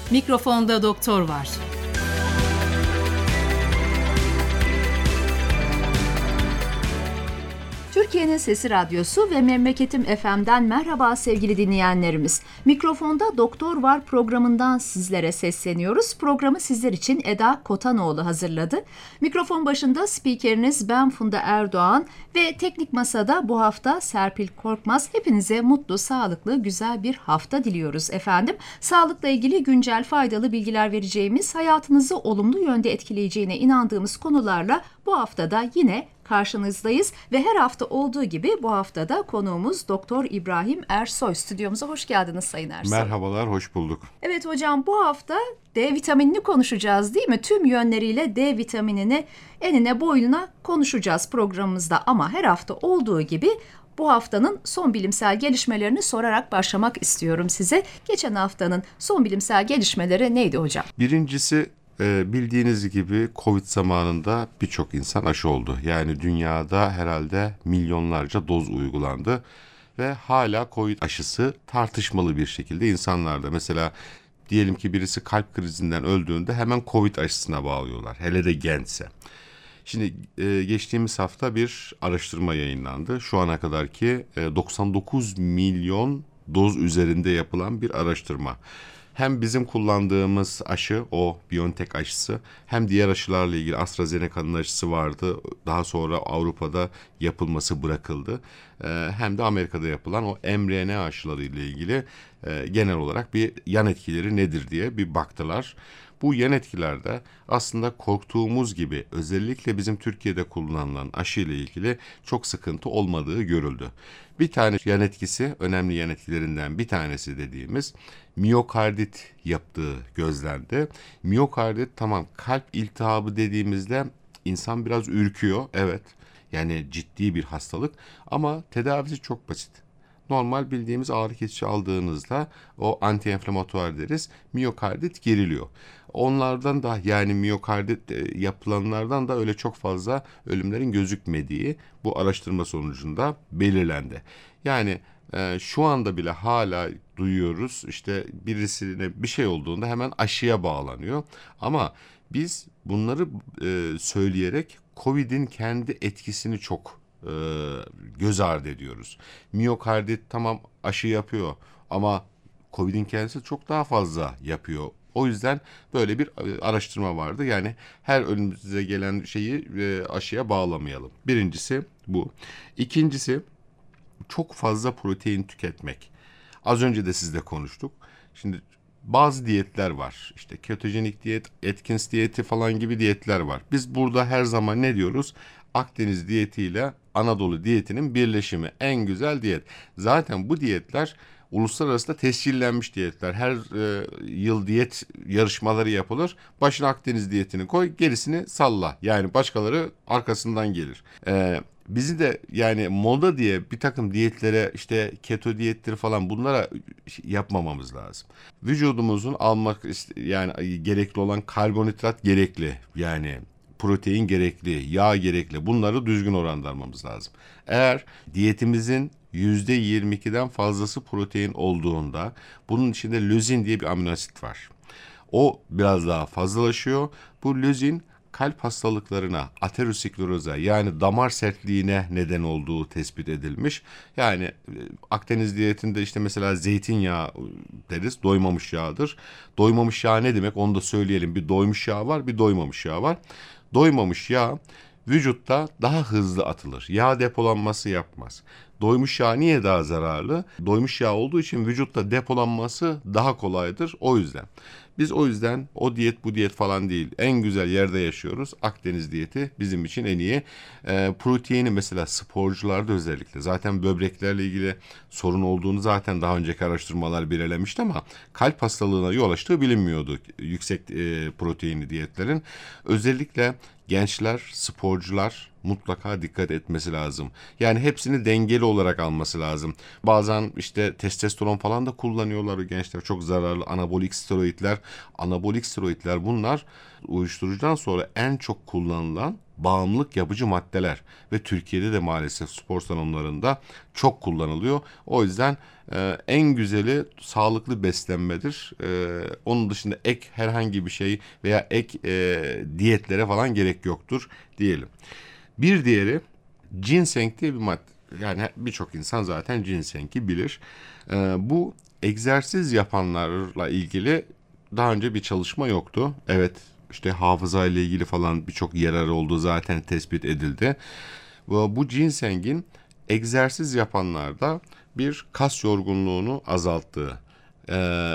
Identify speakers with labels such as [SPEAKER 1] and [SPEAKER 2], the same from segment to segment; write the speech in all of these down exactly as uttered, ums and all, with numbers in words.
[SPEAKER 1] Mikrofonda doktor var. Türkiye'nin Sesi Radyosu ve Memleketim F M'den merhaba sevgili dinleyenlerimiz. Mikrofonda Doktor Var programından sizlere sesleniyoruz. Programı sizler için Eda Kotanoğlu hazırladı. Mikrofon başında spikeriniz ben Funda Erdoğan ve teknik masada bu hafta Serpil Korkmaz. Hepinize mutlu, sağlıklı, güzel bir hafta diliyoruz efendim. Sağlıkla ilgili güncel, faydalı bilgiler vereceğimiz, hayatınızı olumlu yönde etkileyeceğine inandığımız konularla bu haftada yine karşınızdayız ve her hafta olduğu gibi bu haftada konuğumuz Doktor İbrahim Ersoy. Stüdyomuza hoş geldiniz Sayın Ersoy.
[SPEAKER 2] Merhabalar, hoş bulduk.
[SPEAKER 1] Evet hocam, bu hafta D vitaminini konuşacağız değil mi? Tüm yönleriyle D vitaminini enine boyuna konuşacağız programımızda ama her hafta olduğu gibi bu haftanın son bilimsel gelişmelerini sorarak başlamak istiyorum size. Geçen haftanın son bilimsel gelişmeleri neydi hocam?
[SPEAKER 2] Birincisi, bildiğiniz gibi Covid zamanında birçok insan aşı oldu. Yani dünyada herhalde milyonlarca doz uygulandı ve hala Covid aşısı tartışmalı bir şekilde insanlarda. Mesela diyelim ki birisi kalp krizinden öldüğünde hemen Covid aşısına bağlıyorlar. Hele de gençse. Şimdi geçtiğimiz hafta bir araştırma yayınlandı. Şu ana kadarki doksan dokuz milyon doz üzerinde yapılan bir araştırma. Hem bizim kullandığımız aşı, o BioNTech aşısı, hem diğer aşılarla ilgili AstraZeneca'nın aşısı vardı. Daha sonra Avrupa'da yapılması bırakıldı. Hem de Amerika'da yapılan o mRNA aşıları ile ilgili genel olarak bir yan etkileri nedir diye bir baktılar. Bu yan etkilerde aslında korktuğumuz gibi özellikle bizim Türkiye'de kullanılan aşı ile ilgili çok sıkıntı olmadığı görüldü. Bir tane yan etkisi, önemli yan etkilerinden bir tanesi dediğimiz miyokardit yaptığı gözlendi. Miyokardit, tamam, kalp iltihabı dediğimizde insan biraz ürküyor, evet. Yani ciddi bir hastalık ama tedavisi çok basit. Normal bildiğimiz ağrı kesici aldığınızda o anti-enflamatuar deriz, miyokardit geriliyor. Onlardan da, yani miyokardit yapılanlardan da öyle çok fazla ölümlerin gözükmediği bu araştırma sonucunda belirlendi. Yani e, şu anda bile hala duyuyoruz, işte birisine bir şey olduğunda hemen aşıya bağlanıyor. Ama biz bunları e, söyleyerek Covid'in kendi etkisini çok e, göz ardı ediyoruz. Miyokardit tamam aşı yapıyor ama Covid'in kendisi çok daha fazla yapıyor. O yüzden böyle bir araştırma vardı. Yani her önümüze gelen şeyi e, aşıya bağlamayalım. Birincisi bu. İkincisi, çok fazla protein tüketmek. Az önce de sizle konuştuk. Şimdi bazı diyetler var. İşte ketojenik diyet, Atkins diyeti falan gibi diyetler var. Biz burada her zaman ne diyoruz? Akdeniz diyetiyle Anadolu diyetinin birleşimi en güzel diyet. Zaten bu diyetler uluslararası da tescillenmiş diyetler. Her e, yıl diyet yarışmaları yapılır. Başına Akdeniz diyetini koy, gerisini salla. Yani başkaları arkasından gelir. E, bizi de yani moda diye bir takım diyetlere, işte keto diyetleri falan, bunlara yapmamamız lazım. Vücudumuzun almak yani gerekli olan karbonhidrat gerekli. Yani protein gerekli, yağ gerekli. Bunları düzgün oranda almamız lazım. Eğer diyetimizin yüzde yirmi ikiden fazlası protein olduğunda bunun içinde lözin diye bir amino asit var. O biraz daha fazlalaşıyor. Bu lözin kalp hastalıklarına, ateroskleroza yani damar sertliğine neden olduğu tespit edilmiş. Yani Akdeniz diyetinde işte mesela zeytinyağı deriz, doymamış yağdır. Doymamış yağ ne demek onu da söyleyelim. Bir doymuş yağ var, bir doymamış yağ var. Doymamış yağ vücutta daha hızlı atılır. Yağ depolanması yapmaz. Doymuş yağ niye daha zararlı? Doymuş yağ olduğu için vücutta depolanması daha kolaydır. O yüzden. Biz o yüzden o diyet bu diyet falan değil. En güzel yerde yaşıyoruz. Akdeniz diyeti bizim için en iyi. E, proteini mesela sporcularda özellikle. Zaten böbreklerle ilgili sorun olduğunu zaten daha önceki araştırmalar belirlemişti ama kalp hastalığına yol açtığı bilinmiyordu yüksek e, proteinli diyetlerin. Özellikle gençler, sporcular mutlaka dikkat etmesi lazım. Yani hepsini dengeli olarak alması lazım. Bazen işte testosteron falan da kullanıyorlar gençler. Çok zararlı anabolik steroidler. Anabolik steroidler bunlar uyuşturucudan sonra en çok kullanılan bağımlılık yapıcı maddeler ve Türkiye'de de maalesef spor salonlarında çok kullanılıyor. O yüzden e, en güzeli sağlıklı beslenmedir. E, onun dışında ek herhangi bir şey veya ek e, diyetlere falan gerek yoktur diyelim. Bir diğeri ginseng diye bir madde. Yani birçok insan zaten ginsengi bilir. E, bu egzersiz yapanlarla ilgili daha önce bir çalışma yoktu. Evet, işte hafıza ile ilgili falan birçok yararı olduğu zaten tespit edildi. Bu, bu ginsengin egzersiz yapanlarda bir kas yorgunluğunu azalttığı, e,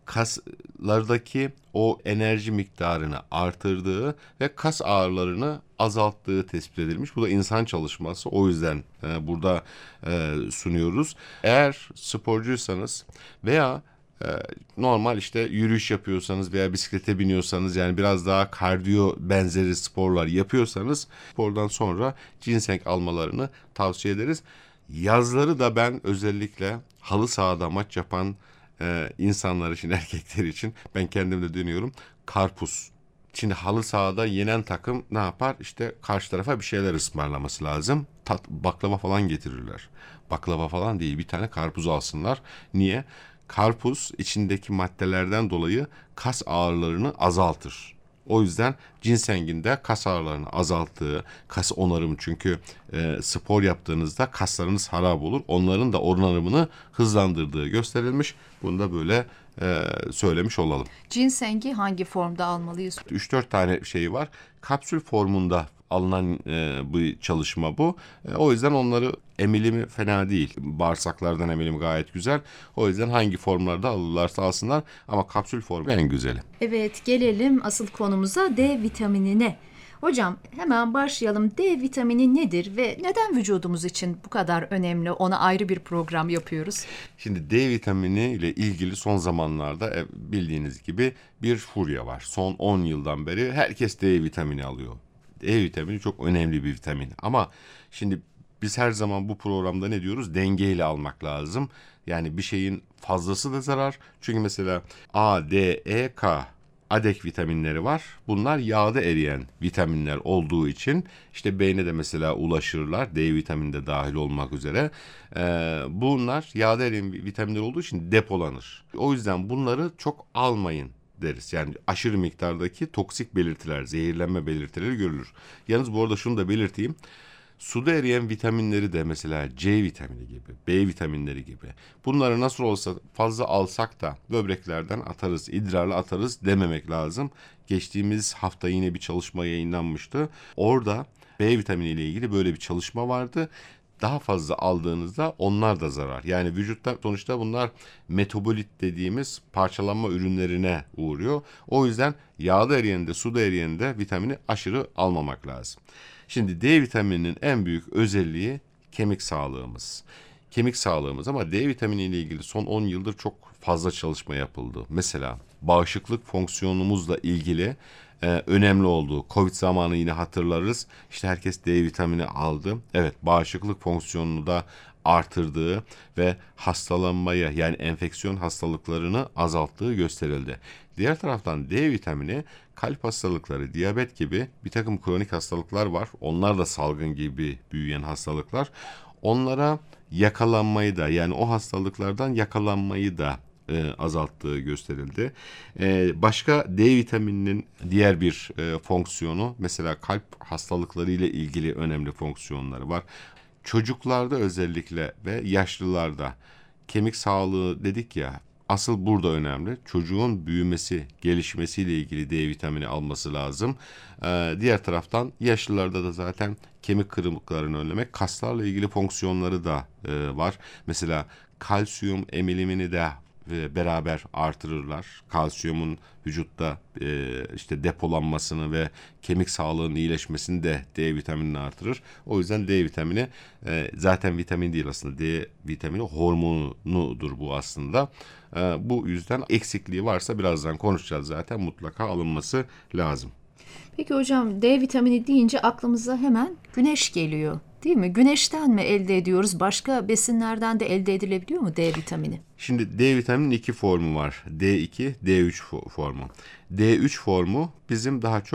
[SPEAKER 2] kaslardaki o enerji miktarını artırdığı ve kas ağrılarını azalttığı tespit edilmiş. Bu da insan çalışması. O yüzden e, burada e, sunuyoruz. Eğer sporcuysanız veya e, normal işte yürüyüş yapıyorsanız veya bisiklete biniyorsanız, yani biraz daha kardiyo benzeri sporlar yapıyorsanız spordan sonra ginseng almalarını tavsiye ederiz. Yazları da ben özellikle halı sahada maç yapan e, insanlar için, erkekler için, ben kendim de dönüyorum, karpuz. Şimdi halı sahada yenen takım ne yapar? İşte karşı tarafa bir şeyler ısmarlaması lazım. Tat, baklava falan getirirler. Baklava falan değil, bir tane karpuz alsınlar. Niye? Karpuz içindeki maddelerden dolayı kas ağrılarını azaltır. O yüzden ginsengin de kas ağrılarını azalttığı, kas onarımı, çünkü e, spor yaptığınızda kaslarınız harap olur. Onların da onarımını hızlandırdığı gösterilmiş. Bunu da böyle e, söylemiş olalım.
[SPEAKER 1] Ginsengi hangi formda almalıyız?
[SPEAKER 2] üç dört tane şeyi var. Kapsül formunda alınan e, bu çalışma bu. E, o yüzden onları emilimi fena değil. Bağırsaklardan emilimi gayet güzel. O yüzden hangi formlarda alırlarsa alsınlar, ama kapsül formu en güzeli.
[SPEAKER 1] Evet, gelelim asıl konumuza, D vitaminine. Hocam hemen başlayalım. D vitamini nedir ve neden vücudumuz için bu kadar önemli? Ona ayrı bir program yapıyoruz.
[SPEAKER 2] Şimdi D vitamini ile ilgili son zamanlarda bildiğiniz gibi bir furya var. Son on yıldan beri herkes D vitamini alıyor. D vitamini çok önemli bir vitamin, ama şimdi biz her zaman bu programda ne diyoruz? Dengeyle almak lazım. Yani bir şeyin fazlası da zarar. Çünkü mesela A, D, E, K adek vitaminleri var. Bunlar yağda eriyen vitaminler olduğu için işte beyne de mesela ulaşırlar. D vitamini de dahil olmak üzere. Ee, bunlar yağda eriyen vitaminler olduğu için depolanır. O yüzden bunları çok almayın deriz. Yani aşırı miktardaki toksik belirtiler, zehirlenme belirtileri görülür. Yalnız bu arada şunu da belirteyim. Suda eriyen vitaminleri de, mesela C vitamini gibi, B vitaminleri gibi, bunları nasıl olsa fazla alsak da böbreklerden atarız, idrarla atarız dememek lazım. Geçtiğimiz hafta yine bir çalışma yayınlanmıştı. Orada B vitamini ile ilgili böyle bir çalışma vardı. Daha fazla aldığınızda onlar da zarar. Yani vücutta sonuçta bunlar metabolit dediğimiz parçalanma ürünlerine uğruyor. O yüzden yağda eriyende, suda eriyende vitamini aşırı almamak lazım. Şimdi D vitamininin en büyük özelliği kemik sağlığımız. Kemik sağlığımız, ama D vitamini ile ilgili son on yıldır çok fazla çalışma yapıldı. Mesela bağışıklık fonksiyonumuzla ilgili e, önemli olduğu. Covid zamanı yine hatırlarız. İşte herkes D vitamini aldı. Evet, bağışıklık fonksiyonunu da artırdığı ve hastalanmaya, yani enfeksiyon hastalıklarını azalttığı gösterildi. Diğer taraftan D vitamini kalp hastalıkları, diyabet gibi bir takım kronik hastalıklar var. Onlar da salgın gibi büyüyen hastalıklar. Onlara yakalanmayı da, yani o hastalıklardan yakalanmayı da e, azalttığı gösterildi. E, başka D vitamininin diğer bir e, fonksiyonu, mesela kalp hastalıkları ile ilgili önemli fonksiyonları var. Çocuklarda özellikle ve yaşlılarda kemik sağlığı dedik ya, asıl burada önemli. Çocuğun büyümesi, gelişmesiyle ilgili D vitamini alması lazım. Ee, diğer taraftan yaşlılarda da zaten kemik kırıklarını önlemek, kaslarla ilgili fonksiyonları da e, var. Mesela kalsiyum emilimini de e, beraber artırırlar. Kalsiyumun vücutta e, işte depolanmasını ve kemik sağlığının iyileşmesini de D vitaminini artırır. O yüzden D vitamini e, zaten vitamin değil aslında. D vitamini hormonudur bu aslında. E, bu yüzden eksikliği varsa, birazdan konuşacağız zaten, mutlaka alınması lazım.
[SPEAKER 1] Peki hocam, D vitamini deyince aklımıza hemen güneş geliyor, değil mi? Güneşten mi elde ediyoruz? Başka besinlerden de elde edilebiliyor mu D vitamini?
[SPEAKER 2] Şimdi D vitamininin iki formu var. D iki, D üç formu. D üç formu bizim daha çok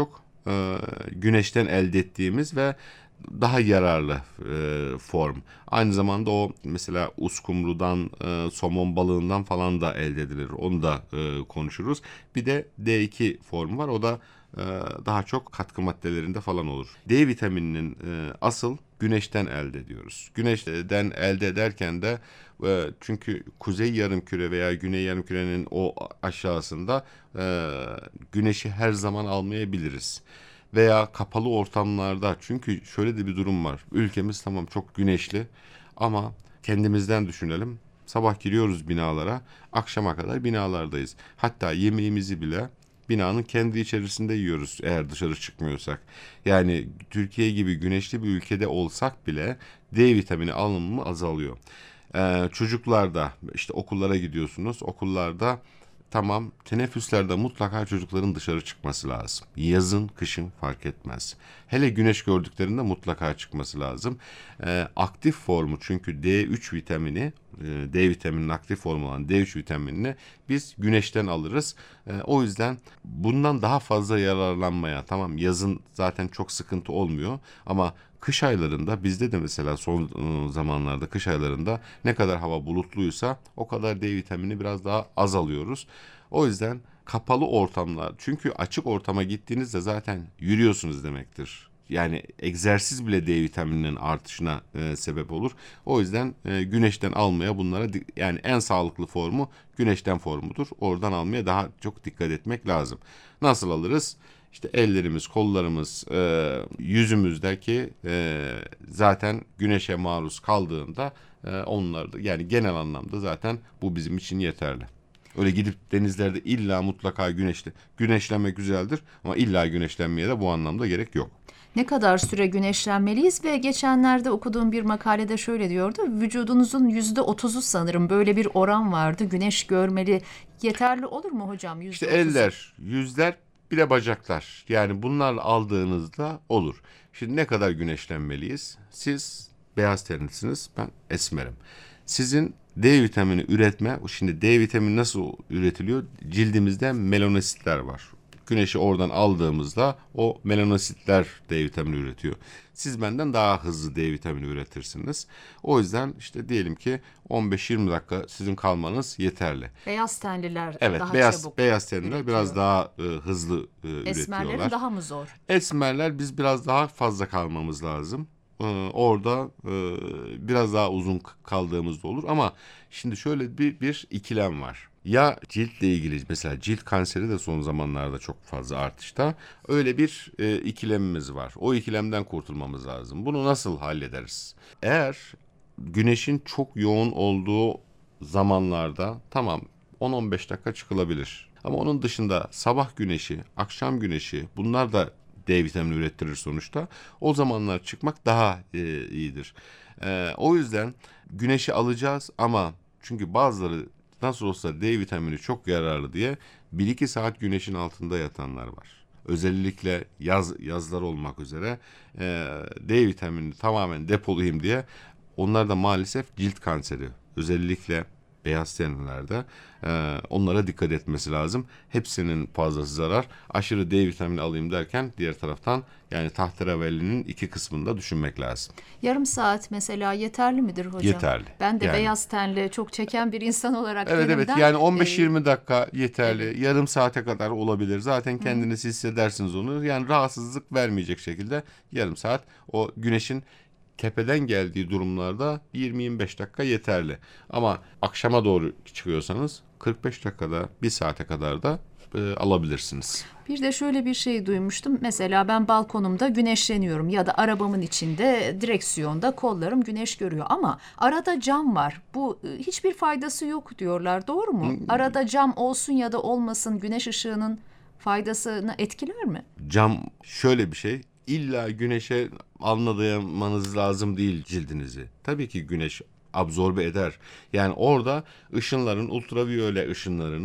[SPEAKER 2] e, güneşten elde ettiğimiz ve daha yararlı e, form. Aynı zamanda o mesela uskumrudan, e, somon balığından falan da elde edilir. Onu da e, konuşuruz. Bir de D iki formu var. O da e, daha çok katkı maddelerinde falan olur. D vitamininin e, asıl güneşten elde ediyoruz. Güneşten elde ederken de e, çünkü kuzey yarımküre veya güney yarımkürenin o aşağısında e, güneşi her zaman almayabiliriz. Veya kapalı ortamlarda, çünkü şöyle de bir durum var. Ülkemiz tamam çok güneşli ama kendimizden düşünelim. Sabah giriyoruz binalara, akşama kadar binalardayız. Hatta yemeğimizi bile binanın kendi içerisinde yiyoruz eğer dışarı çıkmıyorsak. Yani Türkiye gibi güneşli bir ülkede olsak bile D vitamini alımı azalıyor. Ee, çocuklarda işte okullara gidiyorsunuz. Okullarda tamam, teneffüslerde mutlaka çocukların dışarı çıkması lazım. Yazın, kışın fark etmez. Hele güneş gördüklerinde mutlaka çıkması lazım. Ee, aktif formu, çünkü D üç vitamini, e, D vitamininin aktif formu olan D üç vitaminini biz güneşten alırız. Ee, o yüzden bundan daha fazla yararlanmaya, tamam yazın zaten çok sıkıntı olmuyor ama kış aylarında bizde de mesela son zamanlarda kış aylarında ne kadar hava bulutluysa o kadar D vitamini biraz daha az alıyoruz. O yüzden kapalı ortamlar, çünkü açık ortama gittiğinizde zaten yürüyorsunuz demektir. Yani egzersiz bile D vitamininin artışına e, sebep olur. O yüzden e, güneşten almaya bunlara yani en sağlıklı formu güneşten formudur. Oradan almaya daha çok dikkat etmek lazım. Nasıl alırız? İşte ellerimiz, kollarımız, e, yüzümüzdeki e, zaten güneşe maruz kaldığında e, onlar da yani genel anlamda zaten bu bizim için yeterli. Öyle gidip denizlerde illa mutlaka güneşli. Güneşlenme güzeldir ama illa güneşlenmeye de bu anlamda gerek yok.
[SPEAKER 1] Ne kadar süre güneşlenmeliyiz ve geçenlerde okuduğum bir makalede şöyle diyordu. Vücudunuzun yüzde otuzu sanırım böyle bir oran vardı. Güneş görmeli. Yeterli olur mu hocam? yüzde
[SPEAKER 2] İşte eller, yüzler, bir de bacaklar. Yani bunlarla aldığınızda olur. Şimdi ne kadar güneşlenmeliyiz? Siz beyaz tenlisiniz, ben esmerim. Sizin D vitamini üretme, şimdi D vitamini nasıl üretiliyor? Cildimizde melanositler var. Güneşi oradan aldığımızda o melanositler D vitamini üretiyor. Siz benden daha hızlı D vitamini üretirsiniz. O yüzden işte diyelim ki on beş yirmi dakika sizin kalmanız yeterli.
[SPEAKER 1] Beyaz tenliler
[SPEAKER 2] evet,
[SPEAKER 1] daha
[SPEAKER 2] beyaz,
[SPEAKER 1] çabuk
[SPEAKER 2] beyaz tenliler
[SPEAKER 1] üretiyor.
[SPEAKER 2] biraz daha e, hızlı e, üretiyorlar.
[SPEAKER 1] Esmerlerin daha mı zor?
[SPEAKER 2] Esmerler biz biraz daha fazla kalmamız lazım. Ee, orada e, biraz daha uzun kaldığımızda olur ama şimdi şöyle bir, bir ikilem var. Ya ciltle ilgili, mesela cilt kanseri de son zamanlarda çok fazla artışta. Öyle bir e, ikilemimiz var. O ikilemden kurtulmamız lazım. Bunu nasıl hallederiz? Eğer güneşin çok yoğun olduğu zamanlarda tamam on on beş dakika çıkılabilir. Ama onun dışında sabah güneşi, akşam güneşi, bunlar da D vitamini ürettirir sonuçta. O zamanlar çıkmak daha e, iyidir. E, o yüzden güneşi alacağız ama çünkü bazıları nasıl olsa D vitamini çok yararlı diye bir iki saat güneşin altında yatanlar var. Özellikle yaz yazlar olmak üzere e, D vitaminini tamamen depolayayım diye, onlar da maalesef cilt kanseri, özellikle beyaz tenlilerde e, onlara dikkat etmesi lazım. Hepsinin fazlası zarar. Aşırı D vitamini alayım derken diğer taraftan yani tahterevallinin iki kısmını da düşünmek lazım.
[SPEAKER 1] Yarım saat mesela yeterli midir hocam?
[SPEAKER 2] Yeterli.
[SPEAKER 1] Ben de
[SPEAKER 2] yani,
[SPEAKER 1] beyaz tenli çok çeken bir insan olarak
[SPEAKER 2] evet
[SPEAKER 1] elimden,
[SPEAKER 2] evet yani on beş yirmi e, dakika yeterli.
[SPEAKER 1] Evet.
[SPEAKER 2] Yarım saate kadar olabilir. Zaten kendiniz Hı. hissedersiniz onu. Yani rahatsızlık vermeyecek şekilde yarım saat o güneşin tepeden geldiği durumlarda yirmi yirmi beş dakika yeterli. Ama akşama doğru çıkıyorsanız kırk beş dakikada bir saate kadar da e, alabilirsiniz.
[SPEAKER 1] Bir de şöyle bir şey duymuştum. Mesela ben balkonumda güneşleniyorum ya da arabamın içinde direksiyonda kollarım güneş görüyor ama arada cam var. Bu hiçbir faydası yok diyorlar. Doğru mu? Hmm. Arada cam olsun ya da olmasın güneş ışığının faydasını etkiler mi?
[SPEAKER 2] Cam şöyle bir şey. İlla güneşe almamanız lazım değil cildinizi. Tabii ki güneş absorbe eder. Yani orada ışınların, ultraviyole ışınlarının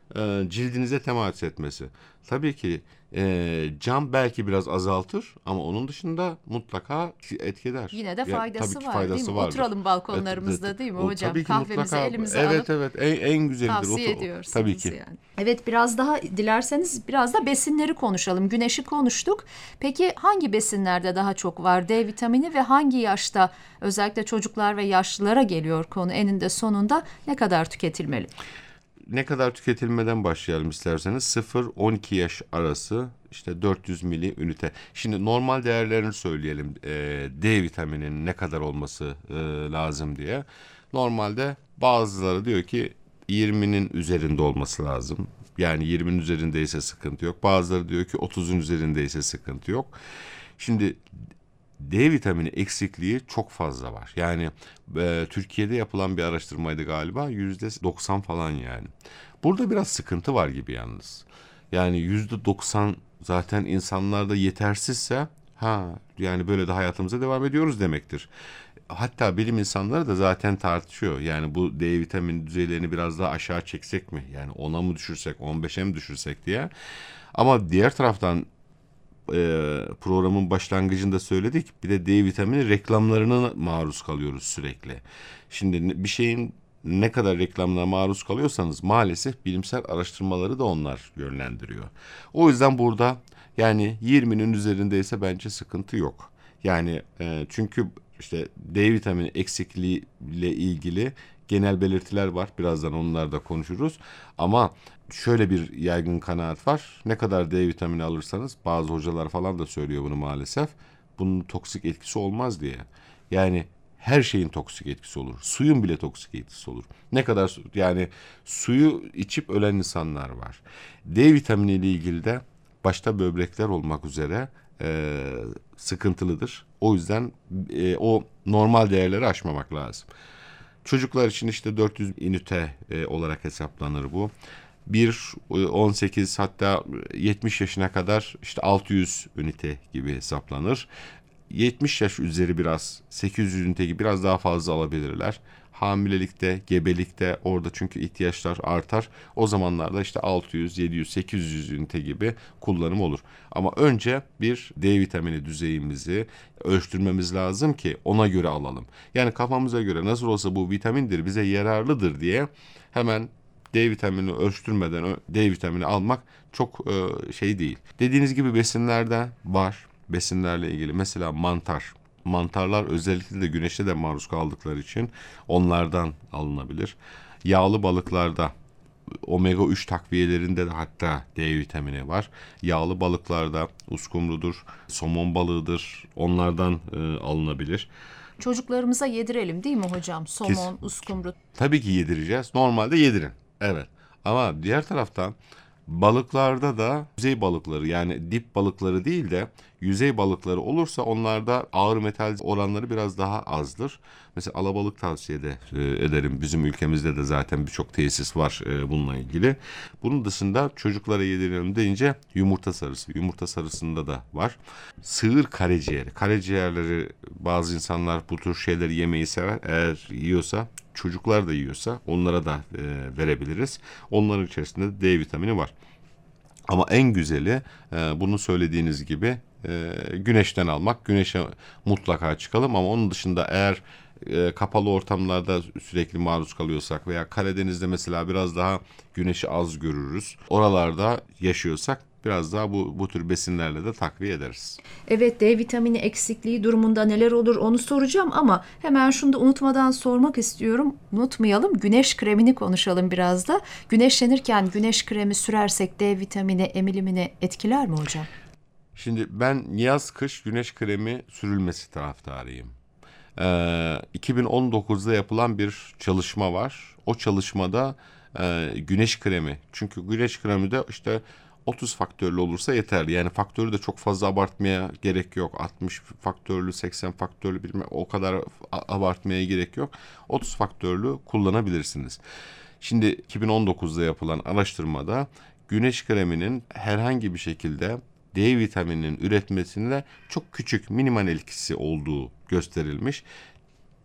[SPEAKER 2] e, cildinize temas etmesi. Tabii ki e, cam belki biraz azaltır ama onun dışında mutlaka etki eder.
[SPEAKER 1] Yine de
[SPEAKER 2] Ya,
[SPEAKER 1] faydası
[SPEAKER 2] tabii ki
[SPEAKER 1] var
[SPEAKER 2] faydası
[SPEAKER 1] değil mi?
[SPEAKER 2] vardır.
[SPEAKER 1] Oturalım
[SPEAKER 2] Evet,
[SPEAKER 1] balkonlarımızda
[SPEAKER 2] evet.
[SPEAKER 1] değil mi
[SPEAKER 2] O
[SPEAKER 1] hocam?
[SPEAKER 2] tabii ki
[SPEAKER 1] Kahvemizi
[SPEAKER 2] mutlaka.
[SPEAKER 1] elimize
[SPEAKER 2] Evet
[SPEAKER 1] alıp
[SPEAKER 2] evet en, en güzelidir.
[SPEAKER 1] tavsiye
[SPEAKER 2] O,
[SPEAKER 1] ediyorsunuz
[SPEAKER 2] tabii ki.
[SPEAKER 1] yani. Evet, biraz daha dilerseniz biraz da besinleri konuşalım. Güneşi konuştuk. Peki hangi besinlerde daha çok var D vitamini ve hangi yaşta, özellikle çocuklar ve yaşlılara geliyor konu eninde sonunda, ne kadar tüketilmeli?
[SPEAKER 2] Ne kadar tüketilmeden başlayalım isterseniz. sıfır on iki yaş arası işte dört yüz mili ünite. Şimdi normal değerlerini söyleyelim. E, D vitamininin ne kadar olması e, lazım diye. Normalde bazıları diyor ki yirminin üzerinde olması lazım. Yani yirminin üzerindeyse sıkıntı yok. Bazıları diyor ki otuzun üzerindeyse sıkıntı yok. Şimdi D vitamini eksikliği çok fazla var. Yani e, Türkiye'de yapılan bir araştırmaydı galiba, yüzde doksan falan yani. Burada biraz sıkıntı var gibi yalnız. Yani yüzde doksan zaten insanlarda yetersizse, ha yani böyle de hayatımıza devam ediyoruz demektir. Hatta bilim insanları da zaten tartışıyor. Yani bu D vitamini düzeylerini biraz daha aşağı çeksek mi? Yani ona mı düşürsek, on beşe mi düşürsek diye. Ama diğer taraftan e, programın başlangıcında söyledik. Bir de D vitamini reklamlarına maruz kalıyoruz sürekli. Şimdi bir şeyin ne kadar reklamına maruz kalıyorsanız maalesef bilimsel araştırmaları da onlar yönlendiriyor. O yüzden burada yani yirminin üzerindeyse bence sıkıntı yok. Yani e, çünkü işte D vitamini eksikliği ile ilgili genel belirtiler var. Birazdan onları da konuşuruz. Ama şöyle bir yaygın kanaat var. Ne kadar D vitamini alırsanız, bazı hocalar falan da söylüyor bunu maalesef, bunun toksik etkisi olmaz diye. Yani her şeyin toksik etkisi olur. Suyun bile toksik etkisi olur. Ne kadar su, yani suyu içip ölen insanlar var. D vitamini ile ilgili de başta böbrekler olmak üzere e, sıkıntılıdır. O yüzden e, o normal değerleri aşmamak lazım. Çocuklar için işte dört yüz ünite e, olarak hesaplanır bu. bir on sekiz hatta yetmiş yaşına kadar işte altı yüz ünite gibi hesaplanır. yetmiş yaş üzeri biraz sekiz yüz ünite gibi biraz daha fazla alabilirler. Hamilelikte, gebelikte orada çünkü ihtiyaçlar artar. O zamanlarda işte altı yüz, yedi yüz, sekiz yüz ünite gibi kullanım olur. Ama önce bir D vitamini düzeyimizi ölçtürmemiz lazım ki ona göre alalım. Yani kafamıza göre nasıl olsa bu vitamindir, bize yararlıdır diye hemen D vitamini ölçtürmeden D vitamini almak çok e, şey değil. Dediğiniz gibi besinlerde var. Besinlerle ilgili mesela mantar. Mantarlar özellikle de güneşe de maruz kaldıkları için onlardan alınabilir. Yağlı balıklarda, omega üç takviyelerinde de hatta D vitamini var. Yağlı balıklarda uskumrudur, somon balığıdır, onlardan e, alınabilir.
[SPEAKER 1] Çocuklarımıza yedirelim değil mi hocam? Somon,
[SPEAKER 2] Kes-
[SPEAKER 1] uskumru.
[SPEAKER 2] Tabii ki yedireceğiz. Normalde yedirin. Evet. Ama diğer taraftan balıklarda da yüzey balıkları, yani dip balıkları değil de yüzey balıkları olursa onlarda ağır metal oranları biraz daha azdır. Mesela alabalık tavsiye de, e, ederim. Bizim ülkemizde de zaten birçok tesis var e, bununla ilgili. Bunun dışında çocuklara yedirelim deyince yumurta sarısı. Yumurta sarısında da var. Sığır karaciğeri. Karaciğerleri bazı insanlar bu tür şeyleri yemeyi sever. Eğer yiyorsa, çocuklar da yiyorsa onlara da e, verebiliriz. Onların içerisinde D vitamini var. Ama en güzeli e, bunu söylediğiniz gibi e, güneşten almak. Güneşe mutlaka çıkalım ama onun dışında eğer e, kapalı ortamlarda sürekli maruz kalıyorsak veya Karadeniz'de mesela biraz daha güneşi az görürüz. Oralarda yaşıyorsak biraz daha bu, bu tür besinlerle de takviye ederiz.
[SPEAKER 1] Evet, D vitamini eksikliği durumunda neler olur onu soracağım ama hemen şunu da unutmadan sormak istiyorum. Unutmayalım, güneş kremini konuşalım biraz da. Güneşlenirken güneş kremi sürersek D vitamini emilimini etkiler mi hocam?
[SPEAKER 2] Şimdi ben yaz kış güneş kremi sürülmesi taraftarıyım. Ee, iki bin on dokuzda yapılan bir çalışma var. O çalışmada e, güneş kremi. Çünkü güneş kremi de işte otuz faktörlü olursa yeterli. Yani faktörü de çok fazla abartmaya gerek yok. altmış faktörlü, seksen faktörlü bilmem o kadar abartmaya gerek yok. otuz faktörlü kullanabilirsiniz. Şimdi iki bin on dokuzda yapılan araştırmada güneş kreminin herhangi bir şekilde D vitamininin üretmesinde çok küçük minimal etkisi olduğu gösterilmiş.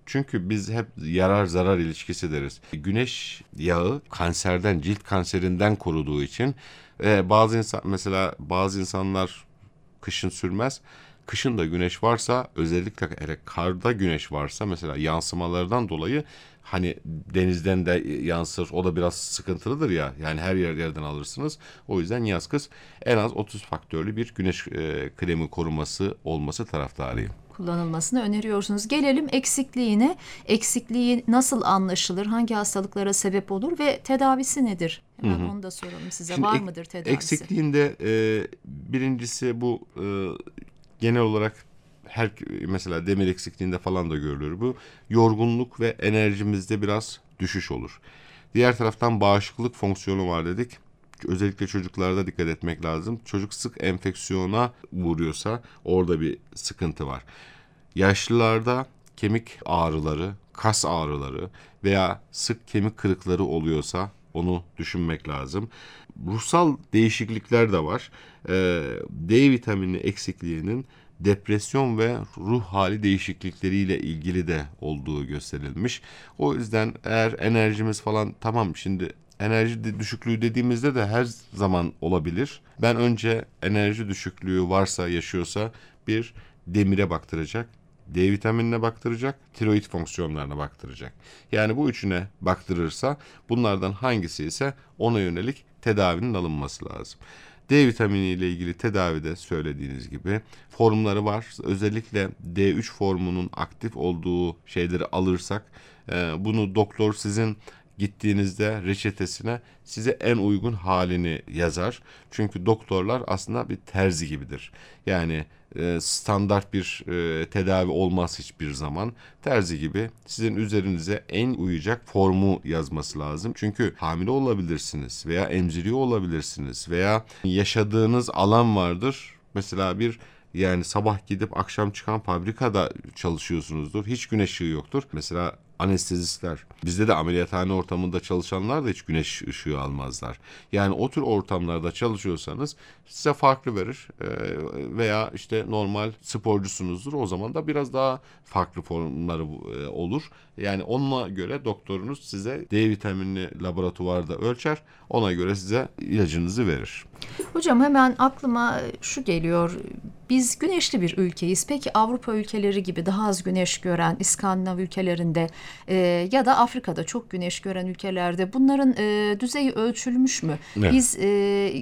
[SPEAKER 2] Çünkü biz hep yarar zarar ilişkisi deriz. Güneş yağı kanserden, cilt kanserinden koruduğu için e, bazı insan mesela bazı insanlar kışın sürmez. Kışın da güneş varsa, özellikle hele karda güneş varsa mesela yansımalardan dolayı hani denizden de yansır, o da biraz sıkıntılıdır ya, yani her yer yerden alırsınız. O yüzden yaz kış en az otuz faktörlü bir güneş e, kremi koruması olması taraftarıyım.
[SPEAKER 1] Kullanılmasını öneriyorsunuz. Gelelim eksikliğine. Eksikliği nasıl anlaşılır? Hangi hastalıklara sebep olur ve tedavisi nedir? Hemen hı hı. Onu da soralım size.
[SPEAKER 2] Şimdi
[SPEAKER 1] Var
[SPEAKER 2] ek,
[SPEAKER 1] mıdır tedavisi?
[SPEAKER 2] Eksikliğinde e, birincisi bu e, genel olarak her mesela demir eksikliğinde falan da görülür bu. Yorgunluk ve enerjimizde biraz düşüş olur. Diğer taraftan bağışıklık fonksiyonu var dedik. Özellikle çocuklarda dikkat etmek lazım. Çocuk sık enfeksiyona uğruyorsa orada bir sıkıntı var. Yaşlılarda kemik ağrıları, kas ağrıları veya sık kemik kırıkları oluyorsa onu düşünmek lazım. Ruhsal değişiklikler de var. Ee, D vitamini eksikliğinin depresyon ve ruh hali değişiklikleriyle ilgili de olduğu gösterilmiş. O yüzden eğer enerjimiz falan tamam, şimdi enerji düşüklüğü dediğimizde de her zaman olabilir. Ben önce enerji düşüklüğü varsa, yaşıyorsa bir demire baktıracak, D vitaminine baktıracak, tiroid fonksiyonlarına baktıracak. Yani bu üçüne baktırırsa bunlardan hangisi ise ona yönelik tedavinin alınması lazım. D vitamini ile ilgili tedavide söylediğiniz gibi formları var. Özellikle D üç formunun aktif olduğu şeyleri alırsak bunu doktor sizin gittiğinizde reçetesine size en uygun halini yazar. Çünkü doktorlar aslında bir terzi gibidir. Yani e, standart bir e, tedavi olmaz hiçbir zaman. Terzi gibi sizin üzerinize en uyacak formu yazması lazım. Çünkü hamile olabilirsiniz veya emziriyor olabilirsiniz veya yaşadığınız alan vardır. Mesela bir yani sabah gidip akşam çıkan fabrikada çalışıyorsunuzdur. Hiç güneş ışığı yoktur. Mesela anestezistler. Bizde de ameliyathane ortamında çalışanlar da hiç güneş ışığı almazlar. Yani o tür ortamlarda çalışıyorsanız size farklı verir. Ee, veya işte normal sporcusunuzdur. O zaman da biraz daha farklı formları e, olur. Yani onunla göre doktorunuz size D vitaminini laboratuvarda ölçer. Ona göre size ilacınızı verir.
[SPEAKER 1] Hocam hemen aklıma şu geliyor. Biz güneşli bir ülkeyiz. Peki Avrupa ülkeleri gibi daha az güneş gören İskandinav ülkelerinde e, ya da Afrika'da çok güneş gören ülkelerde bunların e, düzeyi ölçülmüş mü? Evet. Biz e,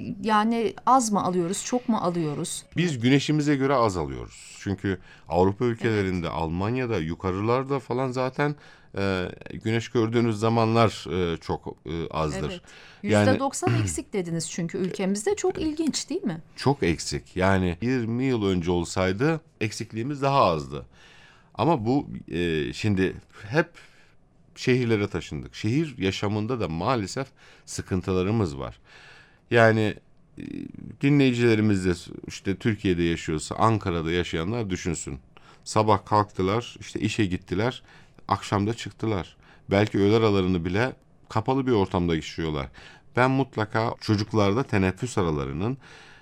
[SPEAKER 1] yani az mı alıyoruz, çok mu alıyoruz?
[SPEAKER 2] Biz güneşimize göre az alıyoruz. Çünkü Avrupa ülkelerinde, evet. Almanya'da, yukarılarda falan zaten e, güneş gördüğünüz zamanlar e, çok e, azdır.
[SPEAKER 1] Evet. yüzde doksan yani, eksik dediniz çünkü ülkemizde çok ilginç değil mi?
[SPEAKER 2] Çok eksik. Yani yirmi yıl önce olsaydı eksikliğimiz daha azdı. Ama bu e, şimdi hep şehirlere taşındık. Şehir yaşamında da maalesef sıkıntılarımız var. Yani e, dinleyicilerimiz de işte Türkiye'de yaşıyorsa, Ankara'da yaşayanlar düşünsün. Sabah kalktılar, işte işe gittiler, akşamda çıktılar. Belki öğle aralarını bile kapalı bir ortamda geçiriyorlar. Ben mutlaka çocuklarda teneffüs aralarının,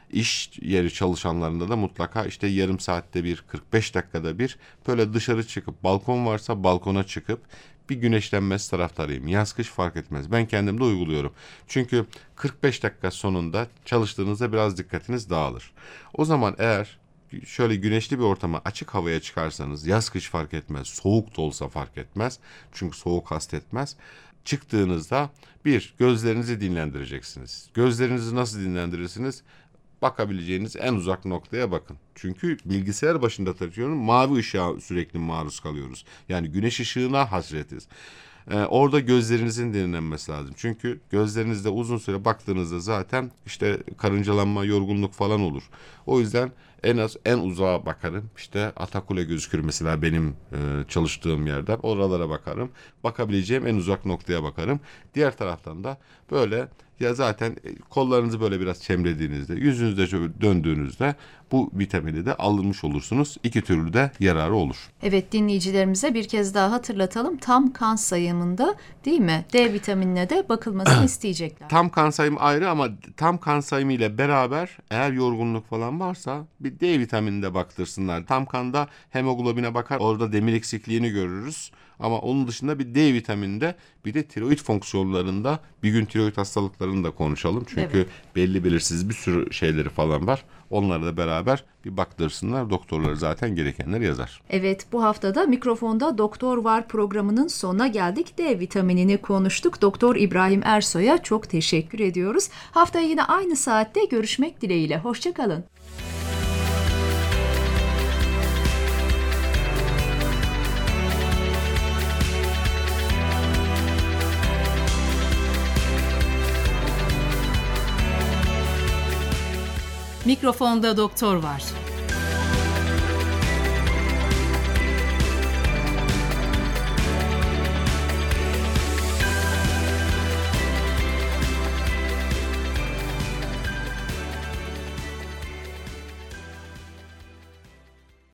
[SPEAKER 2] iş yeri çalışanlarında da mutlaka işte yarım saatte bir, kırk beş dakikada bir böyle dışarı çıkıp, balkon varsa balkona çıkıp bir güneşlenmesi taraftarıyım. Yaz kış fark etmez. Ben kendim de uyguluyorum. Çünkü kırk beş dakika sonunda çalıştığınızda biraz dikkatiniz dağılır. O zaman eğer şöyle güneşli bir ortama, açık havaya çıkarsanız, yaz kış fark etmez, soğuk da olsa fark etmez. Çünkü soğuk hasta etmez. Çıktığınızda bir, gözlerinizi dinlendireceksiniz. Gözlerinizi nasıl dinlendirirsiniz? Bakabileceğiniz en uzak noktaya bakın. Çünkü bilgisayar başında taşıyorum, mavi ışığa sürekli maruz kalıyoruz. Yani güneş ışığına hasretiz. Ee, orada gözlerinizin dinlenmesi lazım. Çünkü gözlerinizde uzun süre baktığınızda zaten işte karıncalanma, yorgunluk falan olur. O yüzden en az en uzağa bakarım. İşte Atakule gözükür mesela benim e, çalıştığım yerden. Oralara bakarım. Bakabileceğim en uzak noktaya bakarım. Diğer taraftan da böyle ya zaten kollarınızı böyle biraz çemrediğinizde, yüzünüzde şöyle döndüğünüzde bu vitamini de almış olursunuz. İki türlü de yararı olur.
[SPEAKER 1] Evet, dinleyicilerimize bir kez daha hatırlatalım. Tam kan sayımında değil mi? D vitaminine de bakılmasını isteyecekler.
[SPEAKER 2] Tam kan sayımı ayrı ama tam kan sayımı ile beraber eğer yorgunluk falan varsa bir bir D vitaminine baktırsınlar. Tam kanda hemoglobine bakar, orada demir eksikliğini görürüz. Ama onun dışında bir D vitamininde, bir de tiroid fonksiyonlarında, bir gün tiroid hastalıklarını da konuşalım. Çünkü evet, belli belirsiz bir sürü şeyleri falan var. Onları da beraber bir baktırsınlar. Doktorları zaten gerekenleri yazar.
[SPEAKER 1] Evet, bu haftada mikrofonda Doktor Var programının sonuna geldik. D vitaminini konuştuk. Doktor İbrahim Ersoy'a çok teşekkür ediyoruz. Haftaya yine aynı saatte görüşmek dileğiyle. Hoşça kalın.
[SPEAKER 3] Mikrofonda doktor var.